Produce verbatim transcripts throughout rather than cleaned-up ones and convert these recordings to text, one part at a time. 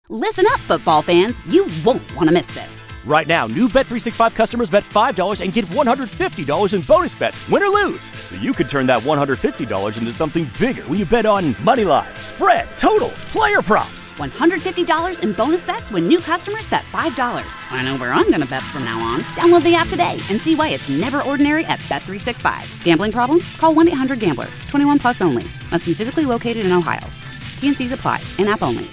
Listen up, football fans. You won't want to miss this. Right now, new Bet three sixty-five customers bet five dollars and get one hundred fifty dollars in bonus bets, win or lose. So you could turn that one hundred fifty dollars into something bigger when you bet on money line, spread, totals, player props. one hundred fifty dollars in bonus bets when new customers bet five dollars. I know where I'm going to bet from now on. Download the app today and see why it's never ordinary at Bet three sixty-five. Gambling problem? Call one eight hundred gambler. twenty-one plus only. Must be physically located in Ohio. T N Cs apply. In-app only.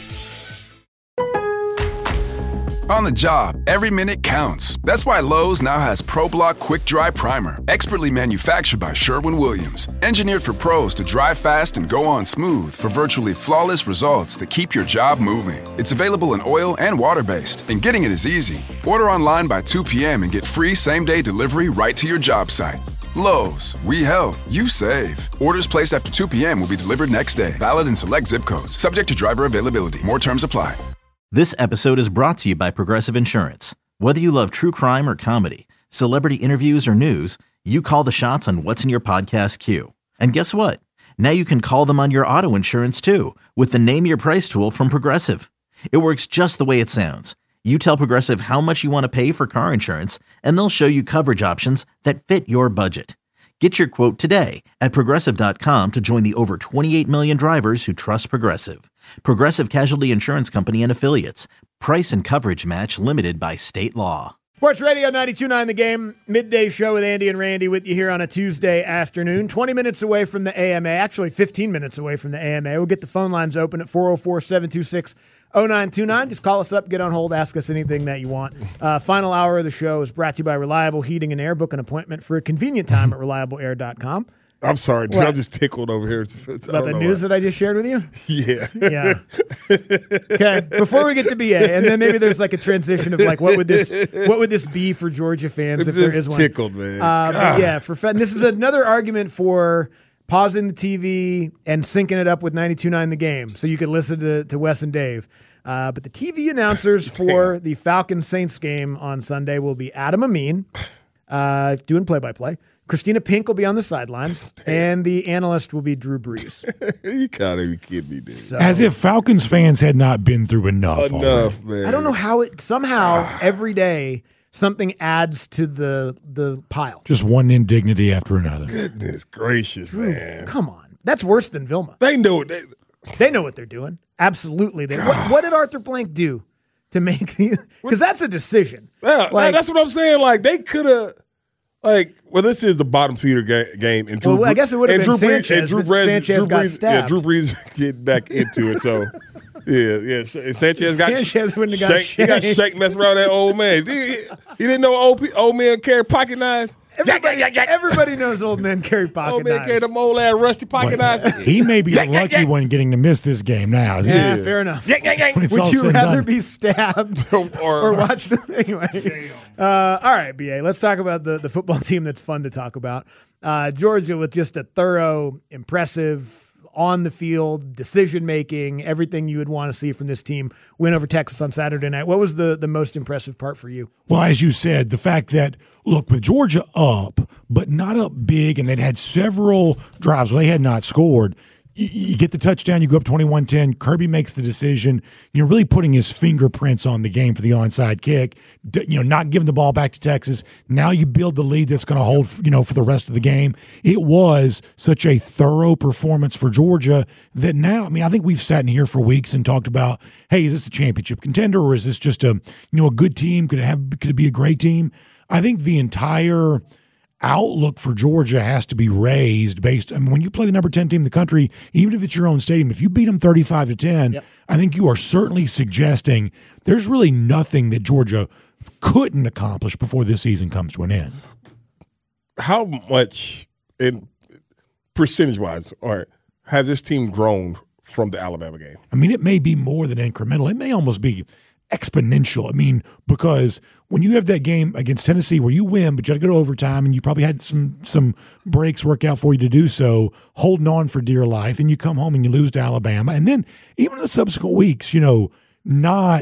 On the job, every minute counts. That's why Lowe's now has ProBlock Quick Dry Primer, expertly manufactured by Sherwin-Williams. Engineered for pros to dry fast and go on smooth for virtually flawless results that keep your job moving. It's available in oil and water-based, and getting it is easy. Order online by two p.m. and get free same-day delivery right to your job site. Lowe's, we help, you save. Orders placed after two p.m. will be delivered next day. Valid in select zip codes. Subject to driver availability. More terms apply. This episode is brought to you by Progressive Insurance. Whether you love true crime or comedy, celebrity interviews or news, you call the shots on what's in your podcast queue. And guess what? Now you can call them on your auto insurance too with the Name Your Price tool from Progressive. It works just the way it sounds. You tell Progressive how much you want to pay for car insurance, and they'll show you coverage options that fit your budget. Get your quote today at Progressive dot com to join the over twenty-eight million drivers who trust Progressive. Progressive Casualty Insurance Company and Affiliates. Price and coverage match limited by state law. Sports Radio ninety-two point nine The Game. Midday show with Andy and Randy with you here on a Tuesday afternoon. twenty minutes away from the A M A. Actually, fifteen minutes away from the A M A. We'll get the phone lines open at four oh four, seven two six, oh nine two nine. Just call us up, get on hold, ask us anything that you want. Uh, final hour of the show is brought to you by Reliable Heating and Air. Book an appointment for a convenient time at reliable air dot com. I'm sorry, dude. I'm just tickled over here. About the news why. that I just shared with you? Yeah. Yeah. Okay. Before we get to B A, and then maybe there's like a transition of like, what would this what would this be for Georgia fans if there is one? Tickled, man. Uh, but yeah, for Fed, this is another argument for pausing the T V and syncing it up with ninety-two point nine The Game so you could listen to, to Wes and Dave. Uh, but the T V announcers for the Falcons-Saints game on Sunday will be Adam Amin uh, doing play-by-play. Christina Pink will be on the sidelines, and the analyst will be Drew Brees. You gotta be kidding me, dude. So, as if Falcons fans had not been through enough. Enough, already. man. I don't know how it somehow every day something adds to the the pile. Just one indignity after another. Goodness gracious, Drew, man. come on, that's worse than Vilma. They know it. They, they know what they're doing. Absolutely, they. What, what did Arthur Blank do to make the? Because that's a decision. Yeah, like, that's what I'm saying. Like they could have. Like, well, this is the bottom feeder ga- game, and Drew. Well, I guess it would have been Drew Sanchez, Brees, and Drew but Brees, Sanchez Drew got Brees, stabbed. Yeah, Drew Brees get back into it. So, yeah, yeah. And Sanchez got Sanchez wouldn't have got shanked. He got shanked. shanked messing around that old man. He, he didn't know old pe- old men carry pocket knives. Everybody, yeah, yeah, yeah. everybody knows old men carry pocket Old man knives. carry them old ass rusty pocket Well, knives. he may be Yeah, the yeah, lucky yeah. one getting to miss this game now. Yeah, Yeah. fair enough. Yeah, yeah, yeah. When it's Would all you said and rather done. be stabbed or, or watch them anyway? Uh, all right, B A. Let's talk about the, the football team that's fun to talk about. Uh, Georgia with just a thorough, impressive, on the field, decision making, everything you would want to see from this team win over Texas on Saturday night. What was the, the most impressive part for you? Well, as you said, the fact that, look, with Georgia up, but not up big, and they'd had several drives where they had not scored, you, you get the touchdown, you go up twenty-one ten, Kirby makes the decision, you're really putting his fingerprints on the game for the onside kick, D- you know, not giving the ball back to Texas. Now you build the lead that's going to hold, you know, for the rest of the game. It was such a thorough performance for Georgia that now, I mean, I think we've sat in here for weeks and talked about, hey, is this a championship contender or is this just a, you know, a good team? Could it have, could it be a great team? I think the entire outlook for Georgia has to be raised based. I mean, when you play the number ten team in the country, even if it's your own stadium, if you beat them thirty-five to ten, yep. I think you are certainly suggesting there's really nothing that Georgia couldn't accomplish before this season comes to an end. How much, in percentage-wise, or has this team grown from the Alabama game? I mean, it may be more than incremental. It may almost be exponential. I mean, because when you have that game against Tennessee where you win, but you got to go to overtime and you probably had some some breaks work out for you to do so, holding on for dear life, and you come home and you lose to Alabama. And then even in the subsequent weeks, you know, not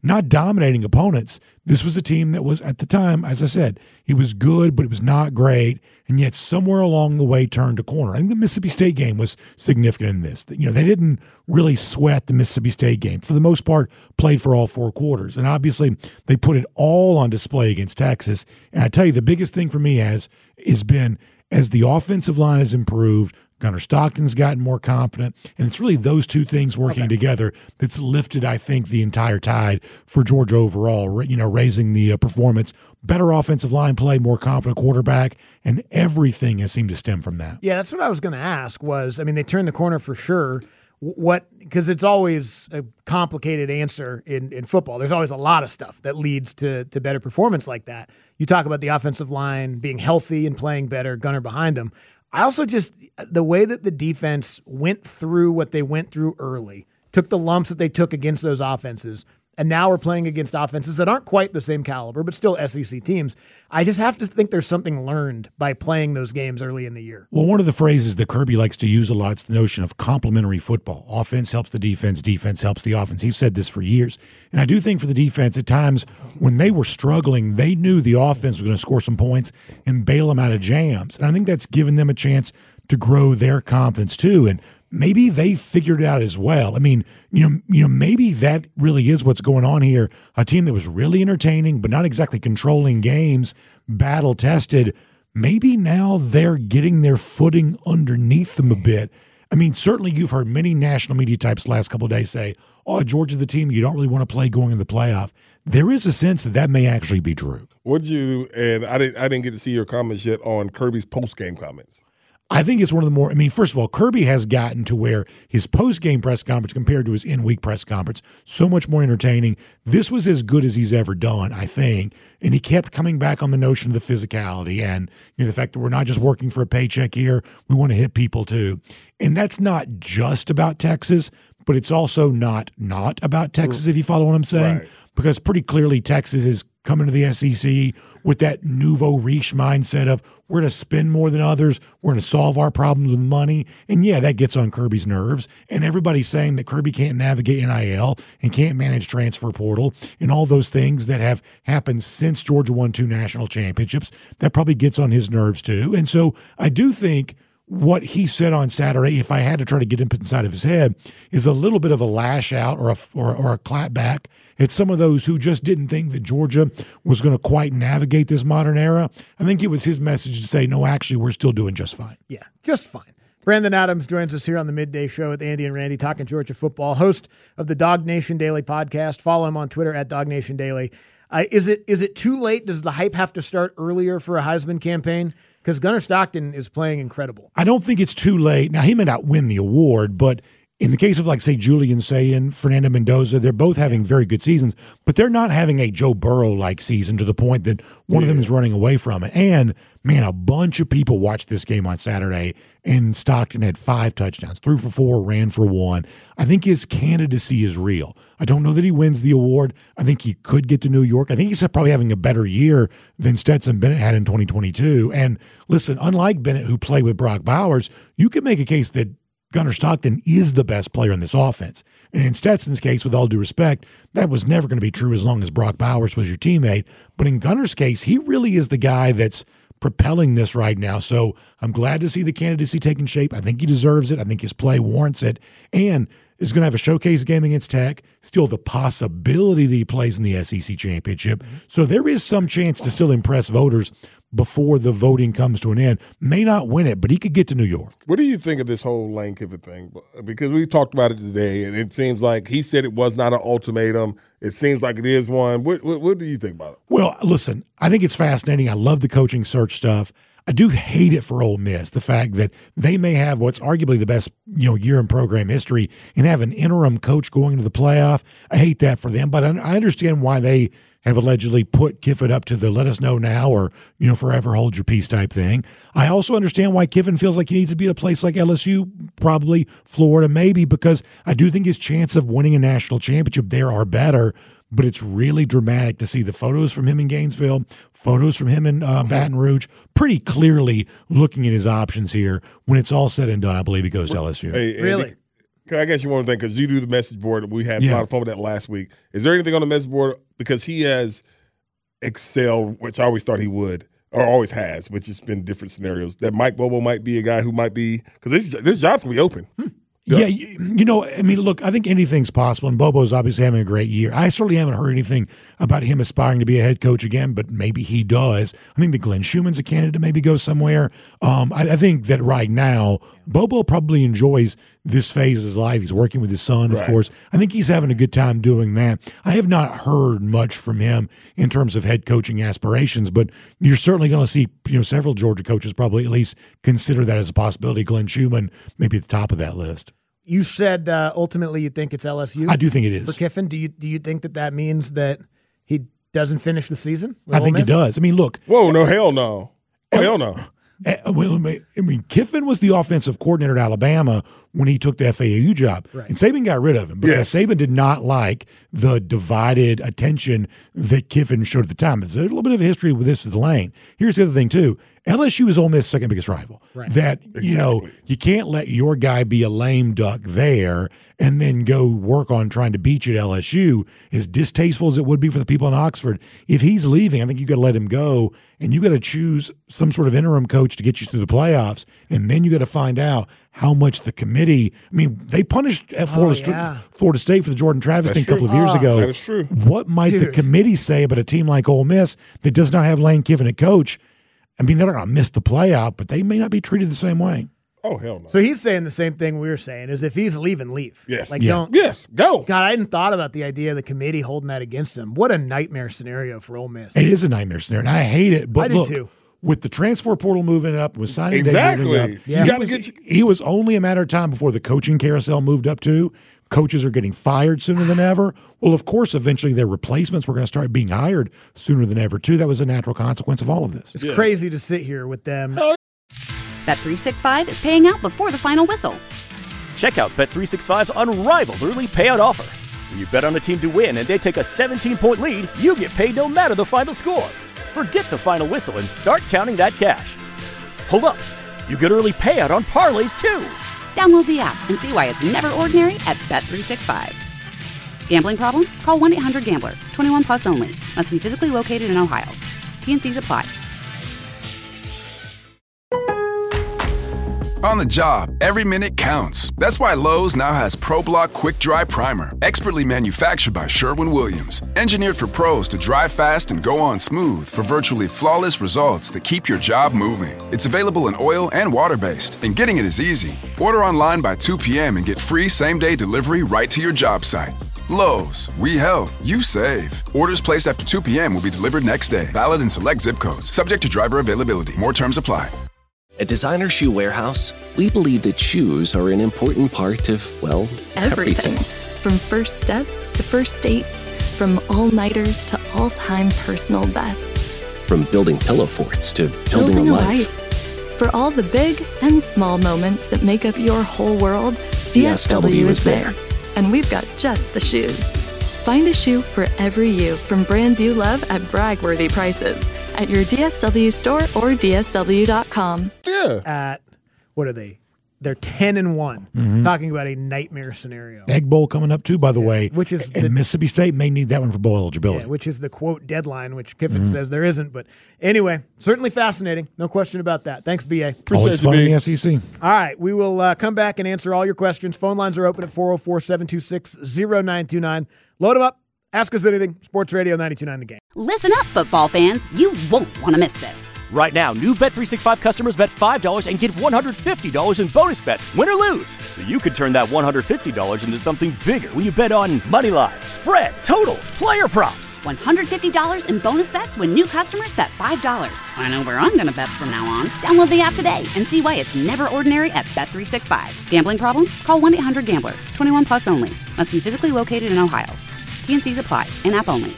not dominating opponents. This was a team that was, at the time, as I said, it was good, but it was not great, and yet somewhere along the way turned a corner. I think the Mississippi State game was significant in this. You know, they didn't really sweat the Mississippi State game. For the most part, played for all four quarters, and obviously they put it all on display against Texas. And I tell you, the biggest thing for me has has been as the offensive line has improved, Gunnar Stockton's gotten more confident, and it's really those two things working okay. together that's lifted, I think, the entire tide for Georgia overall, you know, raising the uh, performance, better offensive line play, more confident quarterback, and everything has seemed to stem from that. Yeah, that's what I was going to ask was, I mean, they turned the corner for sure. What, because it's always a complicated answer in, in football. There's always a lot of stuff that leads to, to better performance like that. You talk about the offensive line being healthy and playing better, Gunnar behind them. I also just, the way that the defense went through what they went through early, took the lumps that they took against those offenses, and now we're playing against offenses that aren't quite the same caliber, but still S E C teams. I just have to think there's something learned by playing those games early in the year. Well, one of the phrases that Kirby likes to use a lot is the notion of complementary football. Offense helps the defense, defense helps the offense. He's said this for years. And I do think for the defense, at times when they were struggling, they knew the offense was going to score some points and bail them out of jams. And I think that's given them a chance to grow their confidence too. And maybe they figured it out as well. I mean, you know, you know, maybe that really is what's going on here. A team that was really entertaining, but not exactly controlling games, battle tested. Maybe now they're getting their footing underneath them a bit. I mean, certainly you've heard many national media types the last couple of days say, oh, Georgia's the team you don't really want to play going into the playoff. There is a sense that that may actually be true. Would you, and I didn't, I didn't get to see your comments yet on Kirby's post-game comments. I think it's one of the more – I mean, first of all, Kirby has gotten to where his post-game press conference compared to his in-week press conference, so much more entertaining. This was as good as he's ever done, I think, and he kept coming back on the notion of the physicality and you know, the fact that we're not just working for a paycheck here, we want to hit people too. And that's not just about Texas, but it's also not not about Texas, if you follow what I'm saying, right. Because pretty clearly Texas is coming to the S E C with that nouveau riche mindset of we're going to spend more than others, we're going to solve our problems with money. And yeah, that gets on Kirby's nerves. And everybody's saying that Kirby can't navigate N I L and can't manage transfer portal and all those things that have happened since Georgia won two national championships. That probably gets on his nerves too. And so I do think what he said on Saturday, if I had to try to get him inside of his head, is a little bit of a lash out or a, or, or a clap back at some of those who just didn't think that Georgia was going to quite navigate this modern era. I think it was his message to say, no, actually, we're still doing just fine. Yeah, just fine. Brandon Adams joins us here on the Midday Show with Andy and Randy talking Georgia football, host of the Dog Nation Daily podcast. Follow him on Twitter at Dog Nation Daily. Uh, is it is it too late? Does the hype have to start earlier for a Heisman campaign? Because Gunnar Stockton is playing incredible. I don't think it's too late. Now, he may not win the award, but in the case of, like, say, Julian Sayin, Fernando Mendoza, they're both having very good seasons, but they're not having a Joe Burrow-like season to the point that one yeah. of them is running away from it. And, man, a bunch of people watched this game on Saturday, and Stockton had five touchdowns, threw for four, ran for one. I think his candidacy is real. I don't know that he wins the award. I think he could get to New York. I think he's probably having a better year than Stetson Bennett had in twenty twenty-two. And, listen, unlike Bennett, who played with Brock Bowers, you can make a case that Gunnar Stockton is the best player in this offense. And in Stetson's case, with all due respect, that was never going to be true as long as Brock Bowers was your teammate. But in Gunnar's case, he really is the guy that's propelling this right now. So I'm glad to see the candidacy taking shape. I think he deserves it. I think his play warrants it. And is going to have a showcase game against Tech. Still the possibility that he plays in the S E C championship. Mm-hmm. So there is some chance to still impress voters before the voting comes to an end. May not win it, but he could get to New York. What do you think of this whole Lane Kiffin thing? Because we talked about it today, and it seems like he said it was not an ultimatum. It seems like it is one. What, what, what do you think about it? Well, listen, I think it's fascinating. I love the coaching search stuff. I do hate it for Ole Miss, the fact that they may have what's arguably the best, you know, year in program history and have an interim coach going to the playoff. I hate that for them, but I understand why they have allegedly put Kiffin up to the let us know now or, you know, forever hold your peace type thing. I also understand why Kiffin feels like he needs to be at a place like L S U, probably Florida, maybe, because I do think his chance of winning a national championship there are better. But it's really dramatic to see the photos from him in Gainesville, photos from him in uh, Baton Rouge, pretty clearly looking at his options here. When it's all said and done, I believe he goes to L S U. Hey, really? I guess you want to think because you do the message board. We had Yeah. a lot of fun with that last week. Is there anything on the message board because he has excelled, which I always thought he would, or always has, which has been different scenarios. That Mike Bobo might be a guy who might be because this this job's gonna be open. Hmm. Yeah, you, you know, I mean, look, I think anything's possible, and Bobo's obviously having a great year. I certainly haven't heard anything about him aspiring to be a head coach again, but maybe he does. I think that Glenn Schumann's a candidate to maybe go somewhere. Um, I, I think that right now, Bobo probably enjoys this phase of his life. He's working with his son, of Right. course. I think he's having a good time doing that. I have not heard much from him in terms of head coaching aspirations, but you're certainly going to see, you know, several Georgia coaches probably at least consider that as a possibility. Glenn Schumann maybe at the top of that list. You said uh, ultimately you think it's L S U. I do think it is. For Kiffin, do you do you think that that means that he doesn't finish the season? with I Ole think he Miss? does. I mean, look, Whoa, no, hell no. Oh, hell no. Uh, well, I mean, Kiffin was the offensive coordinator at Alabama when he took the F A U job. Right. And Saban got rid of him because Yes. Saban did not like the divided attention that Kiffin showed at the time. There's a little bit of a history with this with Lane. Here's the other thing, too. L S U is Ole Miss' second biggest rival. Right. That, you know, you can't let your guy be a lame duck there and then go work on trying to beat you at L S U. As distasteful as it would be for the people in Oxford, if he's leaving, I think you got to let him go, and you got to choose some sort of interim coach to get you through the playoffs, and then you got to find out how much the committee. I mean, they punished at Florida, Oh, yeah. St- Florida State for the Jordan Travis That's thing a couple true. of years Oh. ago. That is true. What might the Dude. committee say about a team like Ole Miss that does not have Lane Kiffin at coach? I mean, they're not going to miss the playout, but they may not be treated the same way. Oh, hell no. So he's saying the same thing we were saying: is if he's leaving, leave. Yes. Like Yeah. don't. Yes, go. God, I hadn't thought about the idea of the committee holding that against him. What a nightmare scenario for Ole Miss. It is a nightmare scenario, and I hate it. But I do look, too. with the transfer portal moving up, with signing day Exactly. moving up, Yeah. he, You gotta was, get your- he was only a matter of time before the coaching carousel moved up too. Coaches are getting fired sooner than ever. Well, of course, eventually their replacements were going to start being hired sooner than ever too. That was a natural consequence of all of this. It's crazy to sit here with them. Bet three sixty-five is paying out before the final whistle. Check out Bet three sixty-five's unrivaled early payout offer. When you bet on a team to win and they take a seventeen-point lead, you get paid no matter the final score. Forget the final whistle and start counting that cash. Hold up. You get early payout on parlays, too. Download the app and see why it's never ordinary at Bet three sixty-five. Gambling problem? Call one eight hundred gambler. twenty-one plus only. Must be physically located in Ohio. T N Cs apply. On the job, every minute counts. That's why Lowe's now has ProBlock Quick Dry Primer, expertly manufactured by Sherwin-Williams. Engineered for pros to dry fast and go on smooth for virtually flawless results that keep your job moving. It's available in oil and water-based, and getting it is easy. Order online by two p.m. and get free same-day delivery right to your job site. Lowe's, we help, you save. Orders placed after two p.m. will be delivered next day. Valid in select zip codes. Subject to driver availability. More terms apply. At Designer Shoe Warehouse, we believe that shoes are an important part of, well, everything. Everything. From first steps to first dates, from all-nighters to all-time personal bests. From building pillow forts to building, Building a a life. life. For all the big and small moments that make up your whole world, D S W is there. And we've got just the shoes. Find a shoe for every you from brands you love at brag-worthy prices at your D S W store or D S W dot com. Yeah. At what are they? They're ten and one. Mm-hmm. Talking about a nightmare scenario. Egg Bowl coming up too, by the way. Which is and the- Mississippi State may need that one for bowl eligibility. Yeah, which is the quote deadline, which Kiffin Mm-hmm. says there isn't. But anyway, certainly fascinating. No question about that. Thanks, B A. Appreciate Always you, fun in B. the S E C. All right, we will uh, come back and answer all your questions. Phone lines are open at four oh four, seven two six, oh nine two nine. Load them up. Ask us anything. Sports Radio ninety-two point nine The Game. Listen up, football fans. You won't want to miss this. Right now, new Bet three sixty-five customers bet five dollars and get one hundred fifty dollars in bonus bets, win or lose. So you could turn that one hundred fifty dollars into something bigger when you bet on money line, spread, totals, player props. one hundred fifty dollars in bonus bets when new customers bet five dollars. I know where I'm going to bet from now on. Download the app today and see why it's never ordinary at Bet three sixty-five. Gambling problem? Call one eight hundred gambler. twenty-one plus only. Must be physically located in Ohio. T N Cs apply. In-app only.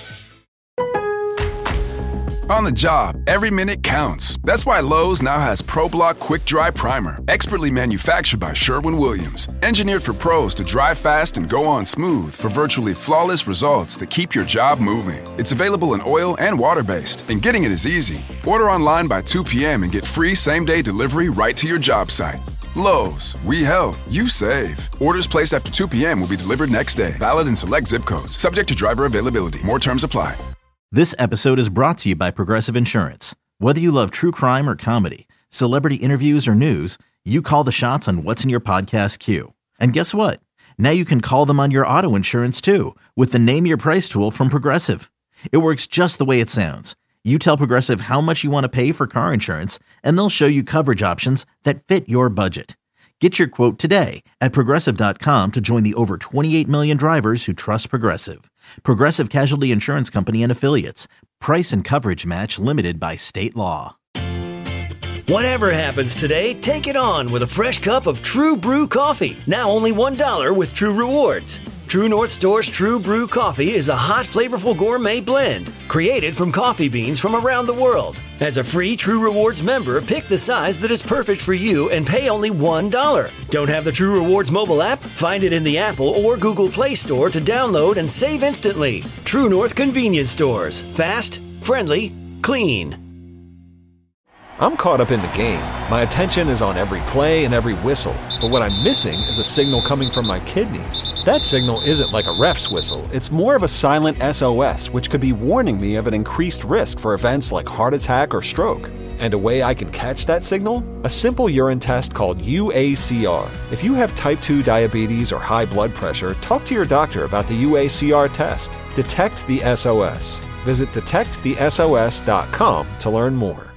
On the job, every minute counts. That's why Lowe's now has ProBlock Quick Dry Primer, expertly manufactured by Sherwin-Williams. Engineered for pros to dry fast and go on smooth for virtually flawless results that keep your job moving. It's available in oil and water-based, and getting it is easy. Order online by two p.m. and get free same-day delivery right to your job site. Lowe's, we help, you save. Orders placed after two p.m. will be delivered next day. Valid in select zip codes. Subject to driver availability. More terms apply. This episode is brought to you by Progressive Insurance. Whether you love true crime or comedy, celebrity interviews or news, you call the shots on what's in your podcast queue. And guess what? Now you can call them on your auto insurance too with the Name Your Price tool from Progressive. It works just the way it sounds. You tell Progressive how much you want to pay for car insurance, and they'll show you coverage options that fit your budget. Get your quote today at Progressive dot com to join the over twenty-eight million drivers who trust Progressive. Progressive Casualty Insurance Company and Affiliates. Price and coverage match limited by state law. Whatever happens today, take it on with a fresh cup of True Brew coffee. Now only one dollar with True Rewards. True North Store's True Brew coffee is a hot, flavorful gourmet blend created from coffee beans from around the world. As a free True Rewards member, pick the size that is perfect for you and pay only one dollar. Don't have the True Rewards mobile app? Find it in the Apple or Google Play Store to download and save instantly. True North Convenience Stores. Fast, friendly, clean. I'm caught up in the game. My attention is on every play and every whistle. But what I'm missing is a signal coming from my kidneys. That signal isn't like a ref's whistle. It's more of a silent S O S, which could be warning me of an increased risk for events like heart attack or stroke. And a way I can catch that signal? A simple urine test called U A C R. If you have type two diabetes or high blood pressure, talk to your doctor about the U A C R test. Detect the S O S. Visit detect the S O S dot com to learn more.